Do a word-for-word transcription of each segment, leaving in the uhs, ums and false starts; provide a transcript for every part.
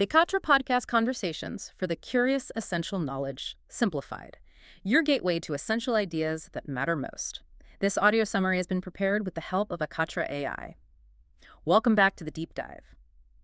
Vikatra Podcast Conversations for the Curious Essential Knowledge Simplified, your gateway to essential ideas that matter most. This audio summary has been prepared with the help of Akatra A I. Welcome back to the deep dive.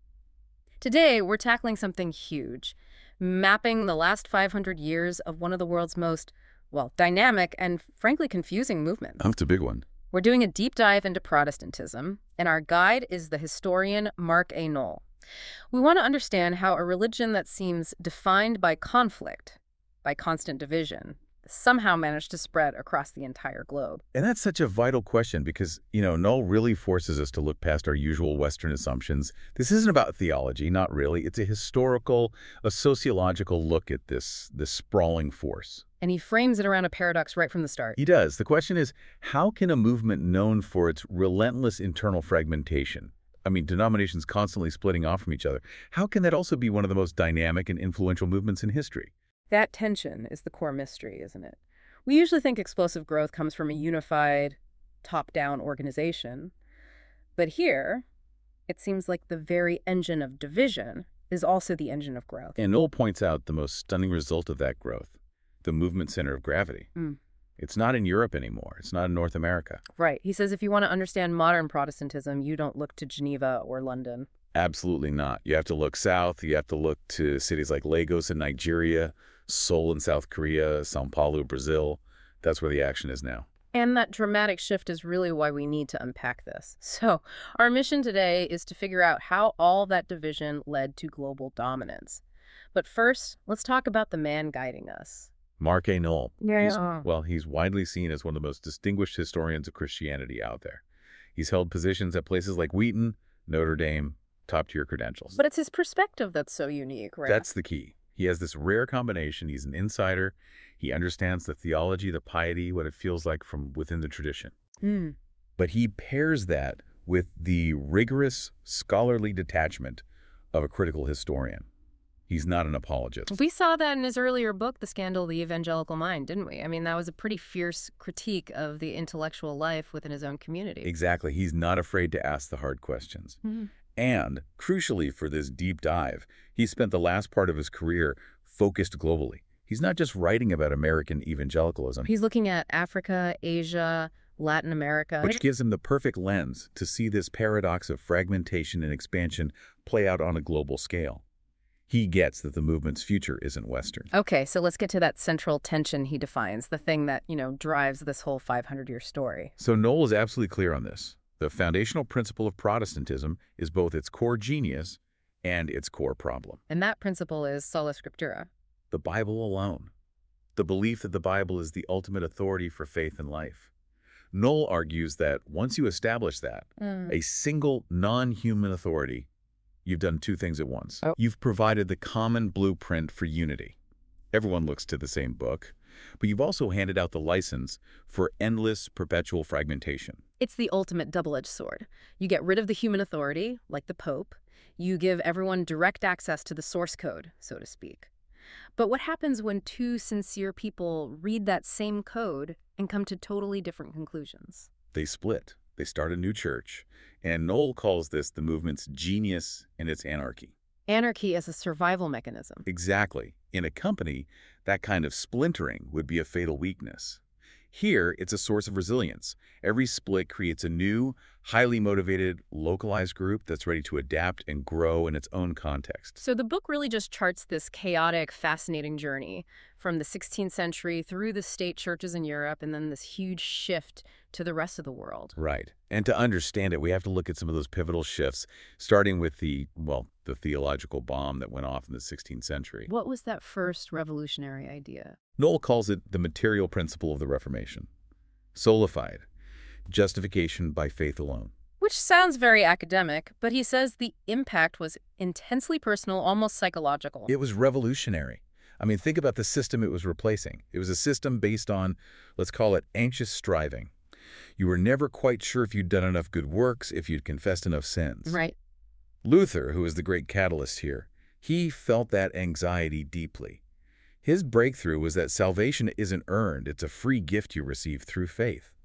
Today, we're tackling something huge, mapping the last five hundred years of one of the world's most, well, dynamic and frankly confusing movements. Oh, it's a big one. We're doing a deep dive into Protestantism, and our guide is the historian Mark A. Noll. We want to understand how a religion that seems defined by conflict, by constant division, somehow managed to spread across the entire globe. And that's such a vital question because, you know, Noll really forces us to look past our usual Western assumptions. This isn't about theology, not really. It's a historical, a sociological look at this, this sprawling force. And he frames it around a paradox right from the start. He does. The question is, how can a movement known for its relentless internal fragmentation, I mean, denominations constantly splitting off from each other, how can that also be one of the most dynamic and influential movements in history? That tension is the core mystery, isn't it? We usually think explosive growth comes from a unified, top-down organization. But here, it seems like the very engine of division is also the engine of growth. And Noll points out the most stunning result of that growth, the movement center of gravity. Mm. It's not in Europe anymore. It's not in North America. Right. He says if you want to understand modern Protestantism, you don't look to Geneva or London. Absolutely not. You have to look south. You have to look to cities like Lagos in Nigeria, Seoul in South Korea, São Paulo, Brazil. That's where the action is now. And that dramatic shift is really why we need to unpack this. So our mission today is to figure out how all that division led to global dominance. But first, let's talk about the man guiding us. Mark A. Noll. Yeah, He's- yeah. Well, he's widely seen as one of the most distinguished historians of Christianity out there. He's held positions at places like Wheaton, Notre Dame, top-tier credentials. But it's his perspective that's so unique, right? That's the key. He has this rare combination. He's an insider. He understands the theology, the piety, what it feels like from within the tradition. Hmm. But he pairs that with the rigorous scholarly detachment of a critical historian. He's not an apologist. We saw that in his earlier book, The Scandal of the Evangelical Mind, didn't we? I mean, that was a pretty fierce critique of the intellectual life within his own community. Exactly. He's not afraid to ask the hard questions. Mhm. And, crucially for this deep dive, he spent the last part of his career focused globally. He's not just writing about American evangelicalism, He's looking at Africa, Asia, Latin America. which gives him the perfect lens to see this paradox of fragmentation and expansion play out on a global scale. He gets that the movement's future isn't Western. Okay, so let's get to that central tension he defines, the thing that, you know, drives this whole five hundred year story. So Noll is absolutely clear on this. The foundational principle of Protestantism is both its core genius and its core problem. And that principle is sola scriptura. The Bible alone. The belief that the Bible is the ultimate authority for faith and life. Noll argues that once you establish that, Mm. a single non-human authority, you've done two things at once. Oh. You've provided the common blueprint for unity. Everyone looks to the same book, but you've also handed out the license for endless, perpetual fragmentation. It's the ultimate double-edged sword. You get rid of the human authority, like the Pope. You give everyone direct access to the source code, so to speak. But what happens when two sincere people read that same code and come to totally different conclusions? They split. They start a new church. And Noll calls this the movement's genius and its anarchy. Anarchy as a survival mechanism. Exactly. In a company, that kind of splintering would be a fatal weakness. Here, it's a source of resilience. Every split creates a new, highly motivated, localized group that's ready to adapt and grow in its own context. So the book really just charts this chaotic, fascinating journey from the sixteenth century through the state churches in Europe and then this huge shift to the rest of the world. Right. And to understand it, we have to look at some of those pivotal shifts, starting with the, well, the theological bomb that went off in the sixteenth century. What was that first revolutionary idea? Noll calls it the material principle of the Reformation. Solified. Justification by faith alone. Which sounds very academic, but he says the impact was intensely personal, almost psychological. It was revolutionary. I mean, think about the system it was replacing. It was a system based on, let's call it, anxious striving. You were never quite sure if you'd done enough good works, if you'd confessed enough sins. Right. Luther, who is the great catalyst here, he felt that anxiety deeply. His breakthrough was that salvation isn't earned, it's a free gift you receive through faith.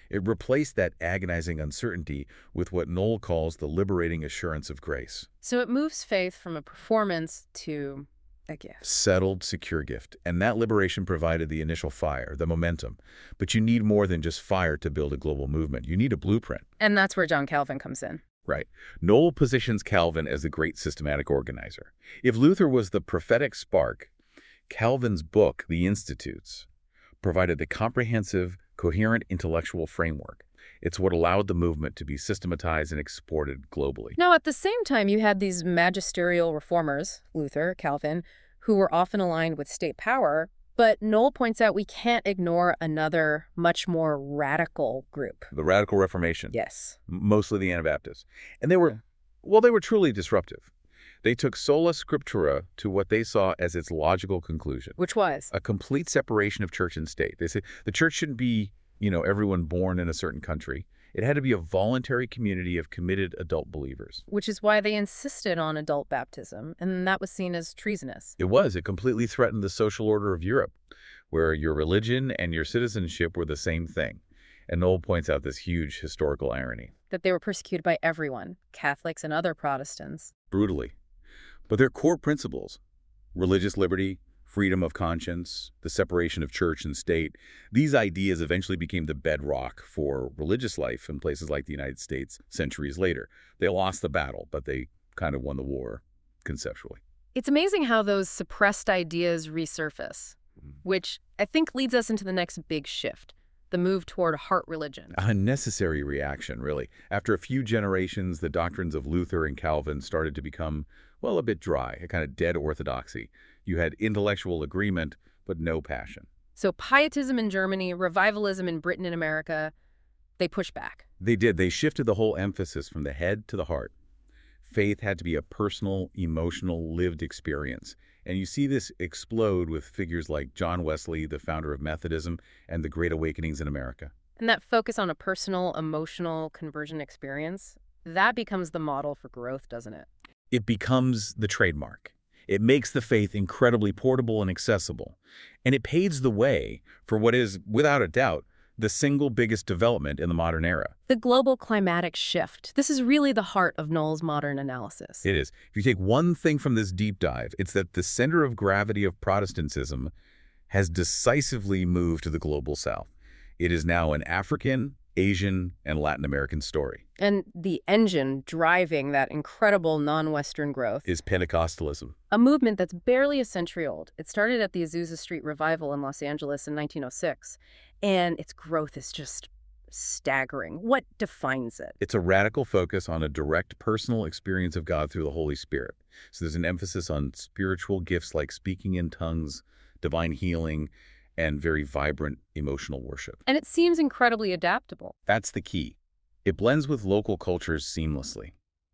It replaced that agonizing uncertainty with what Knoll calls the liberating assurance of grace. So it moves faith from a performance to a gift. Settled, secure gift. And that liberation provided the initial fire, the momentum. But you need more than just fire to build a global movement. You need a blueprint. And that's where John Calvin comes in. Right. Knoll positions Calvin as the great systematic organizer. If Luther was the prophetic spark, Calvin's book, The Institutes, provided the comprehensive, coherent intellectual framework. It's what allowed the movement to be systematized and exported globally. Now, at the same time, you had these magisterial reformers, Luther, Calvin, who were often aligned with state power, but Knoll points out we can't ignore another, much more radical group. The Radical Reformation. Yes. Mostly the Anabaptists. And they were, well, they were truly disruptive. They took sola scriptura to what they saw as its logical conclusion. Which was? A complete separation of church and state. They said the church shouldn't be, you know, everyone born in a certain country. It had to be a voluntary community of committed adult believers. Which is why they insisted on adult baptism, and that was seen as treasonous. It was. It completely threatened the social order of Europe, where your religion and your citizenship were the same thing. And Knoll points out this huge historical irony. That they were persecuted by everyone, Catholics and other Protestants. Brutally. But their core principles, religious liberty, freedom of conscience, the separation of church and state, these ideas eventually became the bedrock for religious life in places like the United States centuries later. They lost the battle, but they kind of won the war conceptually. It's amazing how those suppressed ideas resurface, which I think leads us into the next big shift, the move toward heart religion. A necessary reaction, really. After a few generations, the doctrines of Luther and Calvin started to become, well, a bit dry, a kind of dead orthodoxy. You had intellectual agreement, but no passion. So pietism in Germany, revivalism in Britain and America, they push back. They did. They shifted the whole emphasis from the head to the heart. Faith had to be a personal, emotional, lived experience. And you see this explode with figures like John Wesley, the founder of Methodism, and the Great Awakenings in America. And that focus on a personal, emotional conversion experience, that becomes the model for growth, doesn't it? It becomes the trademark. It makes the faith incredibly portable and accessible. And it paves the way for what is, without a doubt, the single biggest development in the modern era. The global climatic shift. This is really the heart of Knoll's modern analysis. It is. If you take one thing from this deep dive, it's that the center of gravity of Protestantism has decisively moved to the global south. It is now an African, Asian, and Latin American story. And the engine driving that incredible non-Western growth Is Pentecostalism. a movement that's barely a century old. It started at the Azusa Street Revival in Los Angeles in nineteen oh six, and its growth is just staggering. What defines it? It's a radical focus on a direct personal experience of God through the Holy Spirit. So there's an emphasis on spiritual gifts like speaking in tongues, divine healing, and very vibrant emotional worship. And it seems incredibly adaptable. That's the key. It blends with local cultures seamlessly.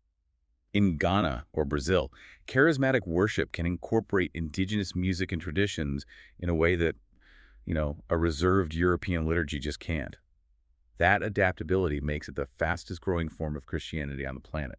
In Ghana or Brazil, charismatic worship can incorporate indigenous music and traditions in a way that, you know, a reserved European liturgy just can't. That adaptability makes it the fastest growing form of Christianity on the planet.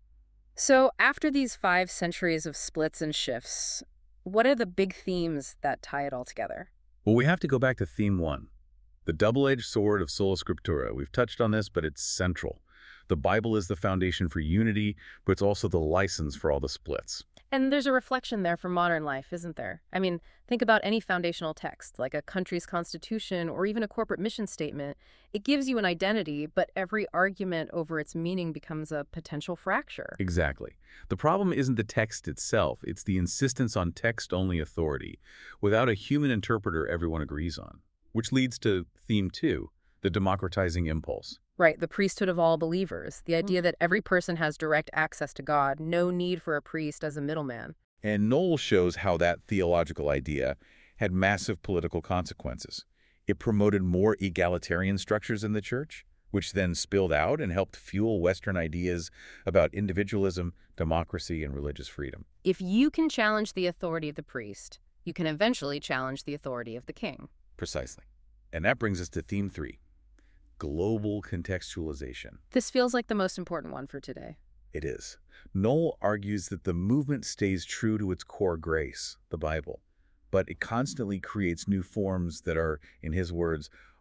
So after these five centuries of splits and shifts, what are the big themes that tie it all together? Well, we have to go back to theme one, the double-edged sword of sola scriptura. We've touched on this, but it's central. The Bible is the foundation for unity, but it's also the license for all the splits. And there's a reflection there for modern life, isn't there? I mean, think about any foundational text, like a country's constitution or even a corporate mission statement. It gives you an identity, but every argument over its meaning becomes a potential fracture. Exactly. The problem isn't the text itself, it's the insistence on text-only authority, without a human interpreter everyone agrees on. Which leads to theme two, the democratizing impulse. Right, the priesthood of all believers, the idea that every person has direct access to God, no need for a priest as a middleman. And Knoll shows how that theological idea had massive political consequences. It promoted more egalitarian structures in the church, which then spilled out and helped fuel Western ideas about individualism, democracy, and religious freedom. If you can challenge the authority of the priest, you can eventually challenge the authority of the king. Precisely. And that brings us to theme three, global contextualization. This feels like the most important one for today. It is. Knoll argues that the movement stays true to its core grace, the Bible, but it constantly creates new forms that are, in his words,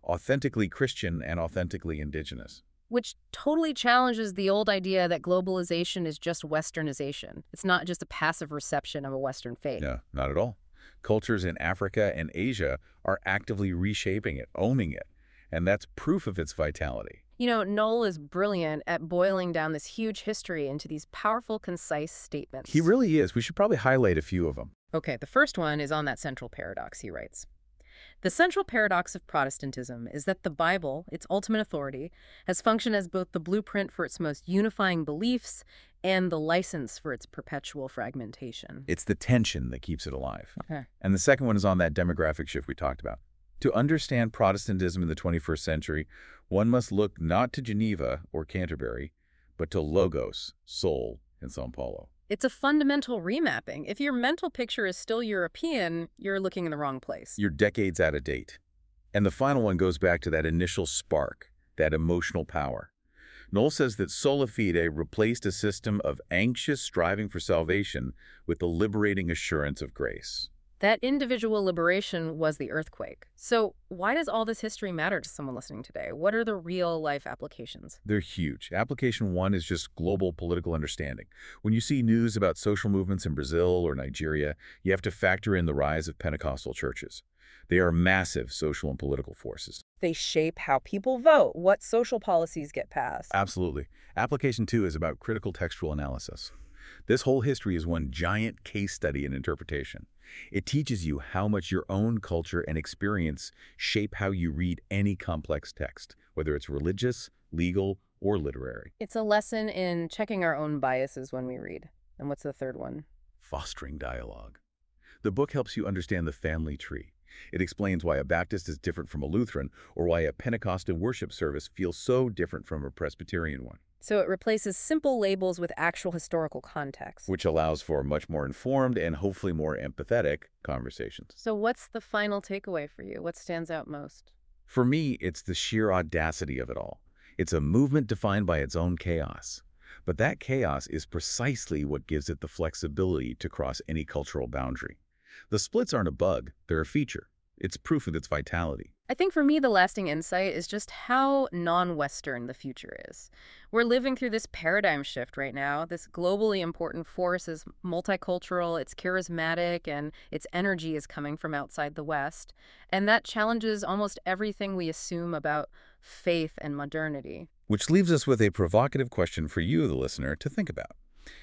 authentically Christian and authentically indigenous. Which totally challenges the old idea that globalization is just Westernization. It's not just a passive reception of a Western faith. No, not at all. Cultures in Africa and Asia are actively reshaping it, owning it, and that's proof of its vitality. You know, Noel is brilliant at boiling down this huge history into these powerful, concise statements. He really is. We should probably highlight a few of them. Okay, the first one is on that central paradox, he writes. The central paradox of Protestantism is that the Bible, its ultimate authority, has functioned as both the blueprint for its most unifying beliefs and the license for its perpetual fragmentation. It's the tension that keeps it alive. Okay. And the second one is on that demographic shift we talked about. To understand Protestantism in the twenty-first century, one must look not to Geneva or Canterbury, but to Logos, Seoul, and Sao Paulo. It's a fundamental remapping. If your mental picture is still European, you're looking in the wrong place. You're decades out of date. And the final one goes back to that initial spark, that emotional power. Noel says that sola fide replaced a system of anxious striving for salvation with the liberating assurance of grace. That individual liberation was the earthquake. So why does all this history matter to someone listening today? What are the real-life applications? They're huge. Application one is just global political understanding. When you see news about social movements in Brazil or Nigeria, you have to factor in the rise of Pentecostal churches. They are massive social and political forces. They shape how people vote, what social policies get passed. Absolutely. Application two is about critical textual analysis. This whole history is one giant case study in interpretation. It teaches you how much your own culture and experience shape how you read any complex text, whether it's religious, legal, or literary. It's a lesson in checking our own biases when we read. And what's the third one? Fostering dialogue. The book helps you understand the family tree. It explains why a Baptist is different from a Lutheran, or why a Pentecostal worship service feels so different from a Presbyterian one. So it replaces simple labels with actual historical context. Which allows for much more informed and hopefully more empathetic conversations. So what's the final takeaway for you? What stands out most? For me, it's the sheer audacity of it all. It's a movement defined by its own chaos. But that chaos is precisely what gives it the flexibility to cross any cultural boundary. The splits aren't a bug, they're a feature. It's proof of its vitality. I think for me, the lasting insight is just how non-Western the future is. We're living through this paradigm shift right now. This globally important force is multicultural, it's charismatic, and its energy is coming from outside the West. And that challenges almost everything we assume about faith and modernity. Which leaves us with a provocative question for you, the listener, to think about.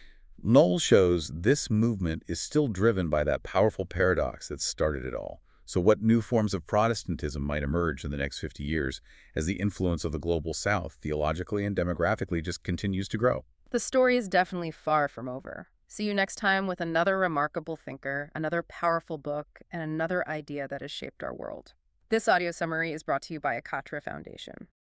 Noel shows this movement is still driven by that powerful paradox that started it all. So what new forms of Protestantism might emerge in the next fifty years as the influence of the Global South, theologically and demographically, just continues to grow? The story is definitely far from over. See you next time with another remarkable thinker, another powerful book, and another idea that has shaped our world. This audio summary is brought to you by Akatra Foundation.